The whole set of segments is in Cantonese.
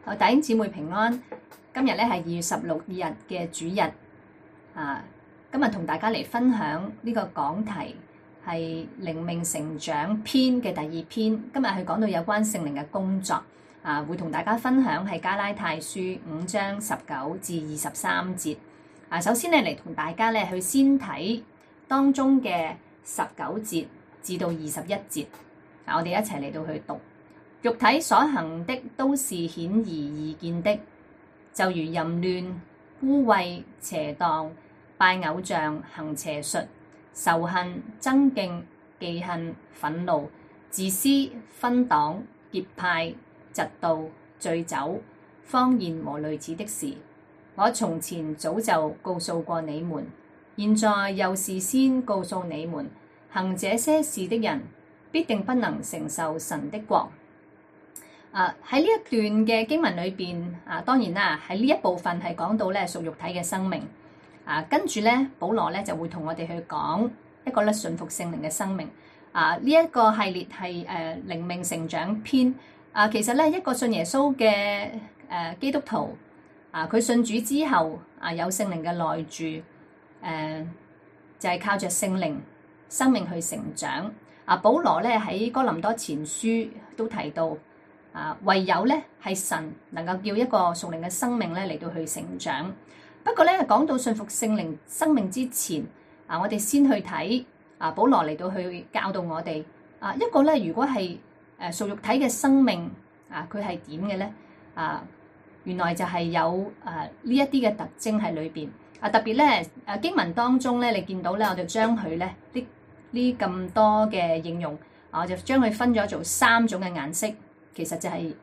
弟兄姊妹平安。今日咧係2月16日嘅主日今日同大家嚟分享呢個講題係靈命成長篇嘅第2篇。今日係講到有關聖靈嘅工作會同大家分享係加拉太書5章19至23節。首先咧嚟同大家咧去先睇當中嘅19節至到21節。我哋一齊嚟到去讀。肉體所行的都是顯而易見的，就如淫亂、污穢、邪蕩、拜偶像、行邪術、仇恨、爭競、忌恨、憤怒、自私、分黨、結派、嫉妒、醉酒、荒宴和類似的事。我從前早就告訴過你們，現在又是先告訴你們，行這些事的人必定不能承受神的國。喺呢一段嘅經文裏邊當然啦，喺呢一部分係講到咧屬肉體嘅生命。跟住咧，保羅咧就會同我哋去講一個咧順服聖靈嘅生命。呢一個系列係靈命成長篇。其實咧一個信耶穌嘅基督徒佢信主之後有聖靈嘅內住，就係靠着聖靈生命去成長。保羅咧喺哥林多前書都提到。唯有咧係神能夠叫一個屬靈嘅生命咧嚟到去成長。不過咧講到順服聖靈生命之前，我哋先去睇保羅嚟到去教導我哋一個咧，如果係屬肉體嘅生命佢係點嘅咧？原來就係有呢一啲嘅特徵喺裏邊。特別咧經文當中咧，你見到咧，我哋將佢咧呢咁多嘅應用，我就將佢分咗做3種嘅顏色。其實就係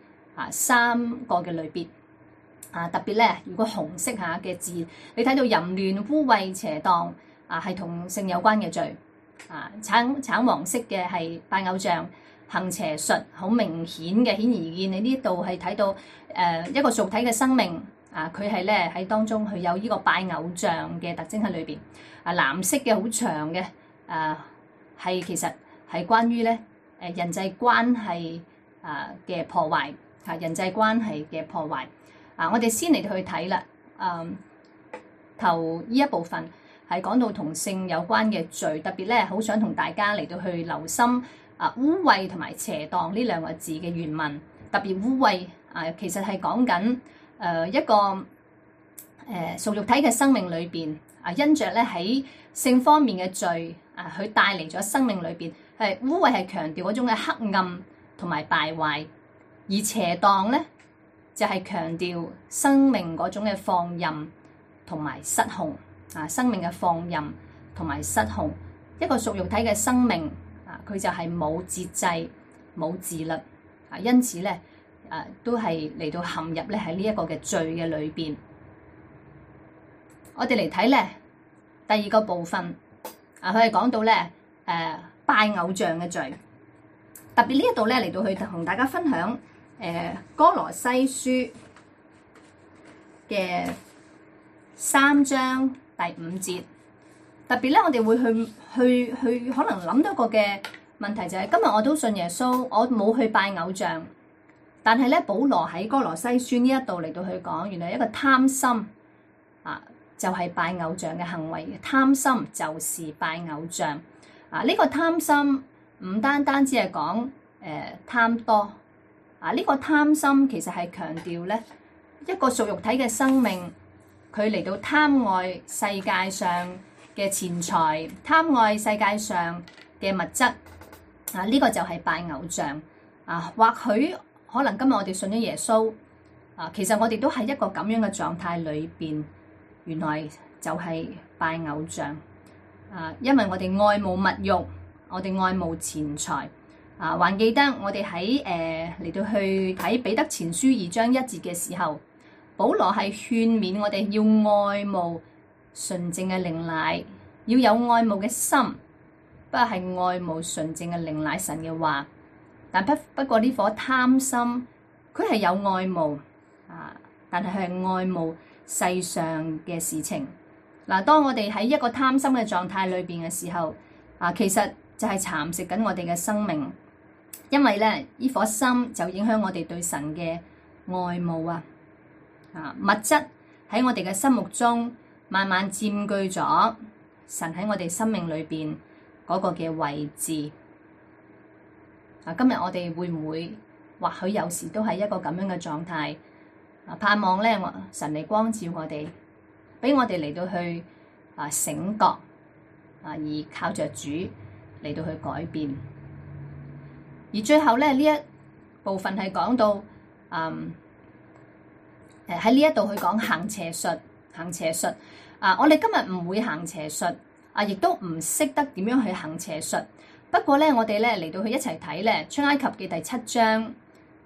3個嘅類別。特別咧，如果紅色嘅字，你睇到淫亂、污穢、邪蕩係同性有關嘅罪。橙黃色嘅係拜偶像、行邪術，好明顯嘅顯而易見。你呢度係睇到一個屬體嘅生命佢係咧喺當中佢有呢個拜偶像嘅特徵喺裏邊。藍色嘅好長嘅係其實係關於咧人際關係嘅破壞，人際關係嘅破壞。我哋先嚟到去睇啦。頭呢一部分係講到同性有關嘅罪，特別咧好想同大家嚟到去留心污穢同埋邪蕩呢2個字嘅原文。特別污穢其實係講緊一個屬肉體嘅生命裏邊因着咧喺性方面嘅罪佢帶嚟咗生命裏邊係污穢，係強調嗰種嘅黑暗同埋敗壞，而邪蕩咧就係強調生命嗰種嘅放任同埋失控。生命嘅放任同埋失控，一個屬肉體嘅生命佢就係冇節制、冇自律因此咧都係嚟到陷入咧喺呢一個嘅罪嘅裏邊。我哋嚟睇咧第2個部分佢係講到咧拜偶像嘅罪。特別呢一度咧嚟到去同大家分享哥羅西書嘅3章第5節。特別咧我哋會去可能諗到一個嘅問題，就係今日我都信耶穌，我冇去拜偶像，但係咧保羅喺哥羅西書呢一度嚟到去講，原來一個貪心就係拜偶像嘅行為。貪心就是拜偶像呢個貪心唔單單只係講貪多呢個貪心其實係強調咧一個屬肉體嘅生命，佢嚟到貪愛世界上嘅錢財，貪愛世界上嘅物質呢個就係拜偶像或許可能今日我哋信咗耶穌其實我哋都係一個咁樣嘅狀態裏邊，原來就係拜偶像因為我哋愛慕物欲，我哋愛慕錢財還記得我哋喺嚟到去睇彼得前書2章1節嘅時候，保羅係勸勉我哋要愛慕純正嘅靈奶，要有愛慕嘅心，不係愛慕純正嘅靈奶神嘅話。但不過呢顆貪心，佢係有愛慕但係係愛慕世上嘅事情。當我哋喺一個貪心嘅狀態裏邊嘅時候其實就係蠶食緊我哋嘅生命。因為咧，呢顆心就影響我哋對神嘅外務物質喺我哋嘅心目中慢慢佔據咗神喺我哋生命裏邊嗰個嘅位置。今日我哋會唔會或許有時都係一個咁樣嘅狀態？盼望咧，神嚟光照我哋，俾我哋嚟到去醒覺而靠着主嚟到去改變。而最後咧，呢一部分係講到喺呢一度去講行邪術。我哋今日唔會行邪術亦都唔識得點樣去行邪術。不過咧，我哋咧嚟到去一齊睇咧出埃及嘅第7章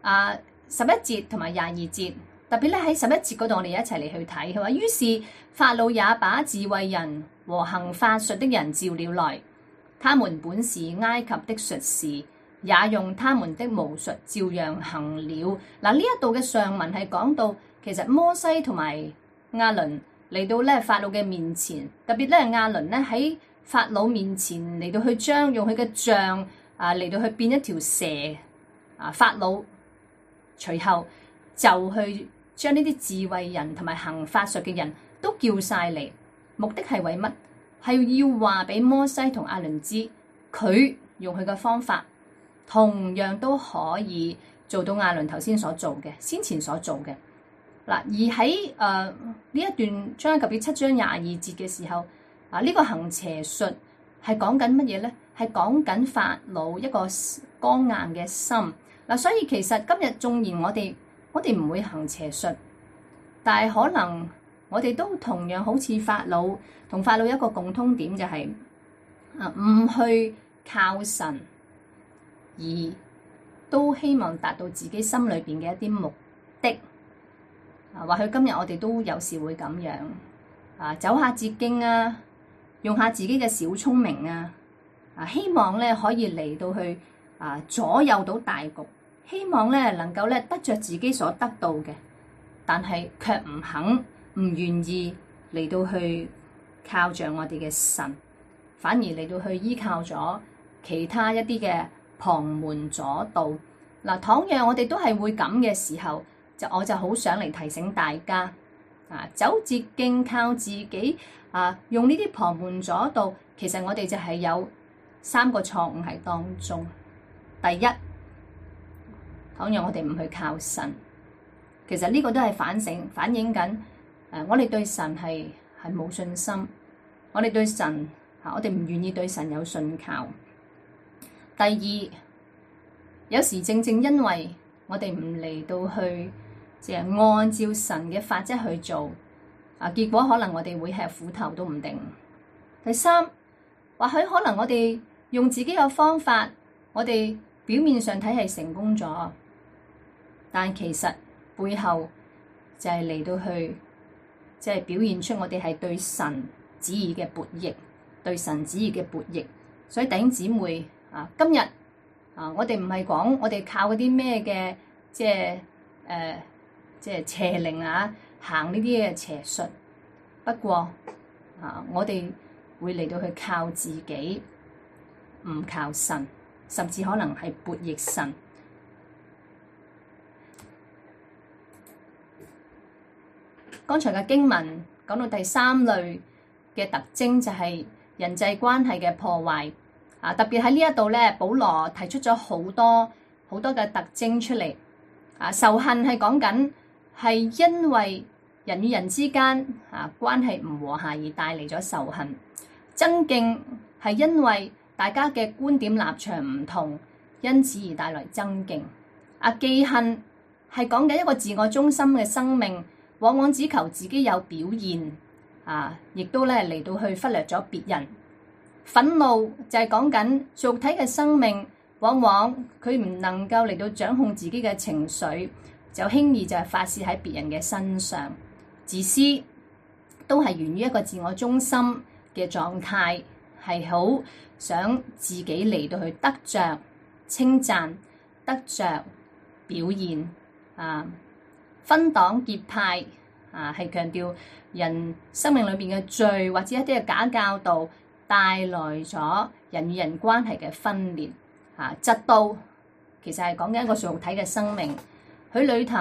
11節同埋22節。特別咧喺11節嗰度，我哋一齊嚟去睇。佢話：於是法老也把智慧人和行法術的人召了來，他們本是埃及的術士，也用他們的巫術照樣行了。呢一度嘅上文係講到，其實摩西同埋亞倫嚟到咧法老嘅面前，特別咧亞倫咧喺法老面前嚟到去用佢嘅杖嚟到去變一條蛇。法老隨後就去將呢啲智慧人同埋行法術嘅人都叫晒嚟，目的係為乜？係要話俾摩西同亞倫知，佢用佢嘅方法同樣都可以做到亞倫頭先所做嘅，先前所做嘅。而喺呢一段出埃及記7章22節嘅時候，呢個行邪術係講緊乜嘢咧？係講緊法老一個剛硬嘅心。所以其實今日縱然我哋唔會行邪術，但係可能我哋都同樣好似同法老一個共通點，就係唔去靠神，而都希望達到自己心裏邊嘅一啲目的。或許今日我哋都有時會咁樣走下捷徑用下自己嘅小聰明希望咧可以嚟到去左右到大局。希望咧能夠咧得着自己所得到嘅，但係卻唔肯、唔願意嚟到去靠着我哋嘅神，反而嚟到去依靠咗其他一啲嘅旁門左道。倘若我哋都係會咁嘅時候，我就好想嚟提醒大家走捷徑靠自己用呢啲旁門左道，其實我哋就係有3個錯誤喺當中。第一，倘若我哋唔去靠神，其實呢個都係反映緊我哋對神係冇信心，我哋對神我哋唔願意對神有信靠。第二，有時正因為我哋唔嚟到去按照神嘅法則去做結果可能我哋會吃苦頭都唔定。第三，或許可能我哋用自己嘅方法，我哋表面上睇係成功咗，但其實背後就係嚟到去表現出我哋係對神旨意嘅悖逆，對神旨意嘅悖逆。所以弟兄姊妹今日我哋唔係講我哋靠嗰啲咩嘅邪靈行呢啲嘅邪術，不過我哋會嚟到去靠自己，唔靠神，甚至可能係悖逆神。剛才嘅經文講到第3類嘅特徵就係人際關係嘅破壞特別喺呢一度咧，保羅提出咗好多嘅特徵出嚟仇恨係講緊係因為人與人之間關係唔和諧而帶嚟咗仇恨。爭競係因為大家嘅觀點立場唔同，因此而帶來爭競。記恨係講緊一個自我中心嘅生命，往往只求自己有表現亦都咧嚟到去忽略咗別人。憤怒就係講緊肉體嘅生命，往往佢唔能夠嚟到掌控自己嘅情緒，就輕易就係發洩喺別人嘅身上。自私都係源於一個自我中心嘅狀態，係好想自己嚟到去得着稱讚，得着表現分黨結派係強調人生命裏邊嘅罪或者一啲嘅假教導，帶來咗人與人關係嘅分裂嫉妒其實係講緊一個肉體嘅生命，佢裏頭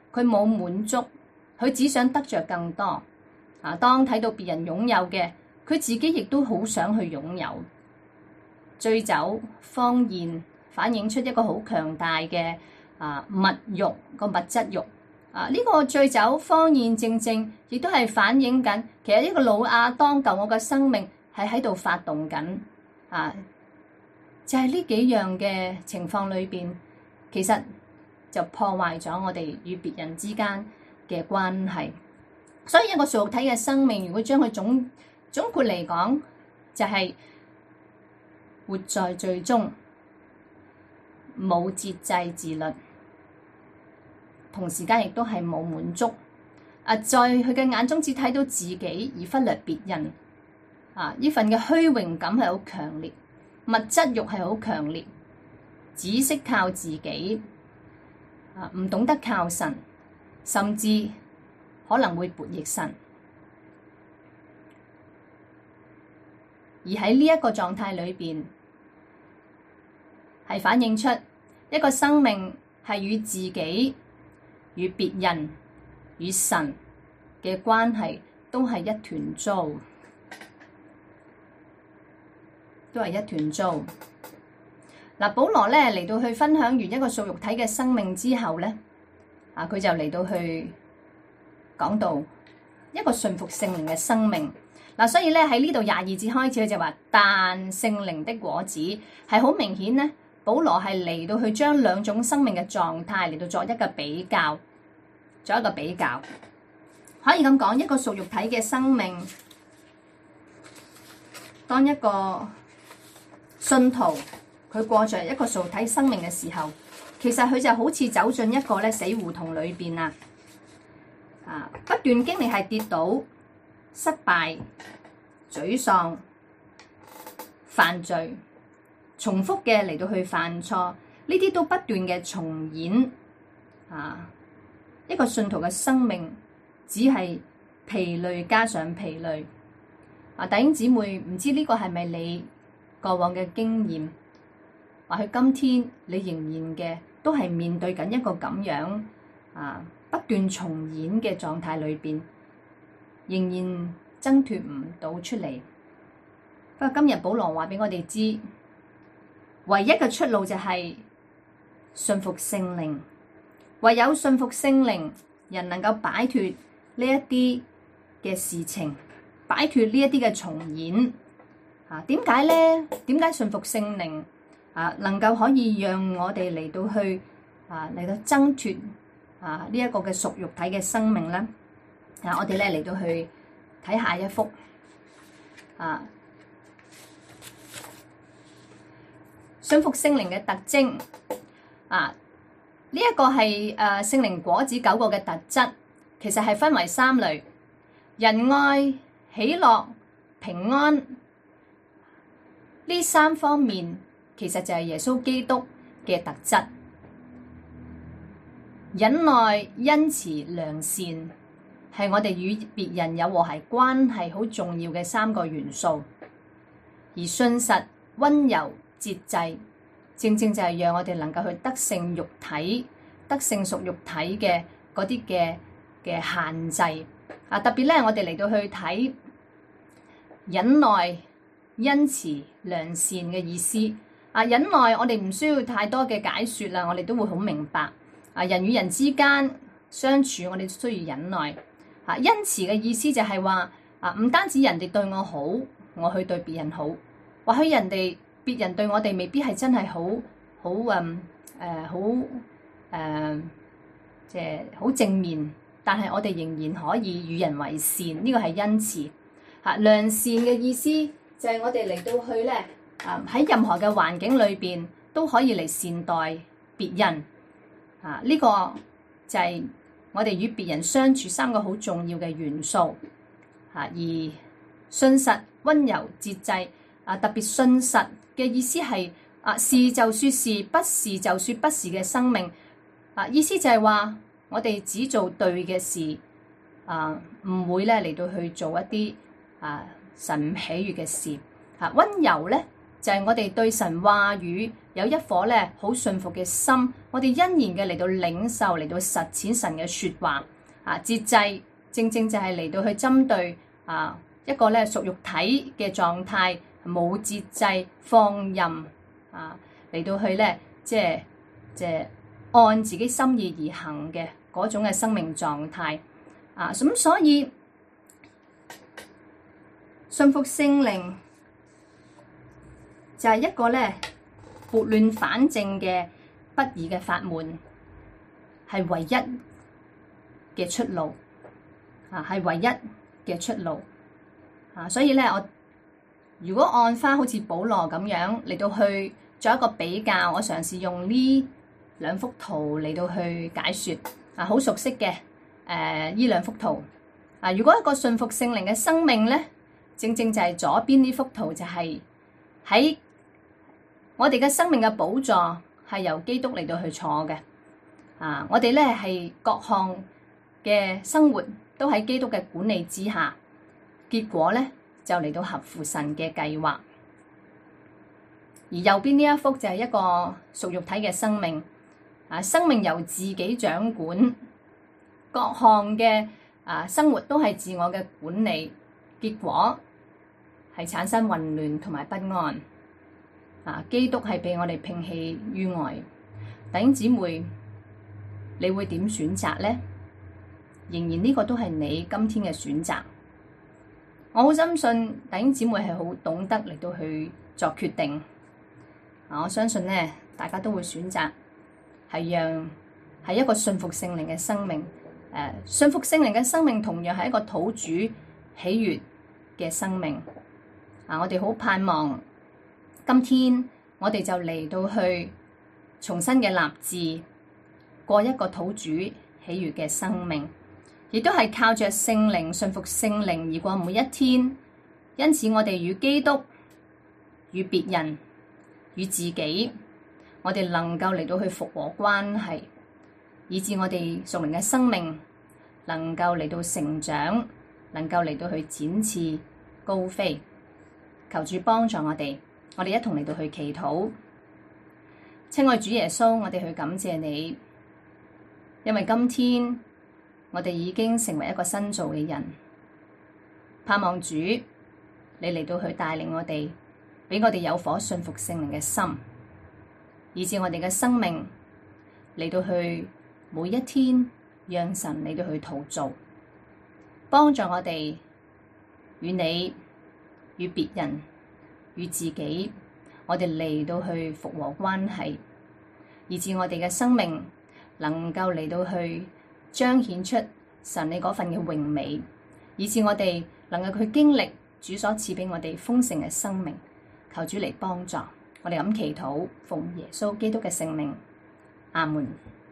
佢冇滿足，佢只想得着更多。當睇到別人擁有嘅，佢自己亦都好想去擁有。醉酒、荒宴反映出一個好強大嘅物慾，個物質慾。呢個醉酒、荒宴正正亦都係反映緊，其實呢個老亞當舊我嘅生命係喺度發動緊。就係呢幾樣嘅情況裏邊，其實就破壞咗我哋與別人之間嘅關係。所以一個屬肉體嘅生命，如果將佢總括嚟講，就係活在罪中，冇節制自律，同時間亦都係冇滿足。在佢嘅眼中只睇到自己而忽略別人。呢份嘅虛榮感係好強烈，物質慾係好強烈，只識靠自己，唔懂得靠神，甚至可能會悖逆神。而喺呢一個狀態裏邊，係反映出一個生命係與自己、與別人、與神嘅關係都係一團糟，都係一團糟。保羅咧嚟到去分享完一個屬肉體嘅生命之後咧，佢就嚟到去講到一個順服聖靈嘅生命。所以咧喺呢度22節開始，佢就話，但聖靈的果子係好明顯咧。保羅係嚟到去將兩種生命嘅狀態嚟到作一個比較，可以咁講，一個屬肉體嘅生命，當一個信徒佢過着一個屬肉體生命嘅時候，其實佢就好似走進一個死胡同裏邊不斷經歷係跌倒、失敗、沮喪、犯罪，重複嘅嚟到去犯錯，呢啲都不斷嘅重演。一個信徒嘅生命只係疲累加上疲累。弟兄姊妹，唔知呢個係咪你過往嘅經驗？或許今天你仍然嘅都係面對緊一個咁樣不斷重演嘅狀態裏邊，仍然掙脫唔到出嚟。不過今日保羅話俾我哋知，唯一嘅出路就係信服聖靈，唯有信服聖靈，人能夠擺脫呢一啲嘅事情，擺脫呢一啲嘅重演。點解咧？點解信服聖靈能夠可以讓我哋嚟到去嚟到掙脫呢一個嘅屬肉體嘅生命咧？我哋咧嚟到去睇下一幅信服聖靈嘅特徵。呢一個係聖靈果子9個嘅特質，其實係分為3類：仁愛、喜樂、平安。呢3方面其實就係耶穌基督嘅特質。忍耐、恩慈、良善係我哋與別人有和諧關係好重要嘅3個元素。而信實、溫柔、節制，正正就係讓我哋能夠去得勝肉體、得勝屬肉體嘅嗰啲嘅限制。特別咧，我哋嚟到去睇忍耐、恩慈、良善嘅意思。忍耐我哋唔需要太多嘅解說啦，我哋都會好明白。人與人之間相處，我哋需要忍耐。恩慈嘅意思就係話，唔單止人哋對我好，我去對別人好。或許別人對我哋未必係真係好正面，但係我哋仍然可以與人為善，呢個係恩慈。良善嘅意思就係我哋嚟到去咧，喺任何嘅環境裏邊都可以嚟善待別人。呢個就係我哋與別人相處3個好重要嘅元素。而信實、溫柔、節制，特別信實嘅意思係是就說是，不是就說不是嘅生命。意思就係話我哋只做對嘅事，唔會咧嚟到去做一啲神唔喜悅嘅事。溫柔咧就係我哋對神話語有一顆咧好信服嘅心，我哋欣然嘅嚟到領受，嚟到實踐神嘅說話。節制正正就係嚟到去針對一個咧屬肉體嘅狀態，冇節制放任嚟到去咧即係按自己心意而行嘅嗰種嘅生命狀態。咁所以信服聖靈就係一個咧撥亂反正嘅不二嘅法門，係唯一嘅出路，係唯一嘅出路。所以咧，我如果按翻好似保羅咁樣嚟到去做一個比較，我嘗試用呢兩幅圖嚟到去解說，好熟悉嘅呢兩幅圖。如果一個信服聖靈嘅生命咧，正正就係左邊呢幅圖，就係喺我哋嘅生命嘅寶座係由基督嚟到去坐嘅。我哋咧係各項嘅生活都喺基督嘅管理之下，結果咧就嚟到合乎神嘅計劃。而右邊呢一幅就係一個屬肉體嘅生命，生命由自己掌管，各項嘅生活都係自我嘅管理，結果係產生混亂同埋不安。基督係被我哋摒棄於外。弟兄姊妹，你會點選擇呢？仍然呢個都係你今天嘅選擇。我好深信弟兄姊妹係好懂得嚟到去作決定。我相信呢，大家都會選擇係一個信服聖靈嘅生命。信服聖靈嘅生命同樣係一個討主喜悅嘅生命。我哋好盼望今天我哋就嚟到去重新嘅立志，過一個討主喜悅嘅生命，亦都係靠着聖靈信服聖靈而過每一天。因此我哋與基督、與別人、與自己，我哋能夠嚟到去復和關係，以致我哋屬靈嘅生命能夠嚟到成長，能夠嚟到去展翅高飛。求主幫助我哋一同嚟到去祈禱。親愛主耶穌，我哋去感謝你，因為今天我哋已經成為一個新造嘅人，盼望主你嚟到去帶領我哋，俾我哋有顆信服聖靈嘅心，以致我哋嘅生命嚟到去每一天讓神嚟到去陶造，幫助我哋與你、與別人、與自己，我哋嚟到去復和關係，以致我哋嘅生命能夠嚟到去彰顯出神你嗰份嘅榮美，以致我哋能夠去經歷主所賜俾我哋豐盛嘅生命。求主嚟幫助我哋咁祈禱，奉耶穌基督嘅聖名，阿門。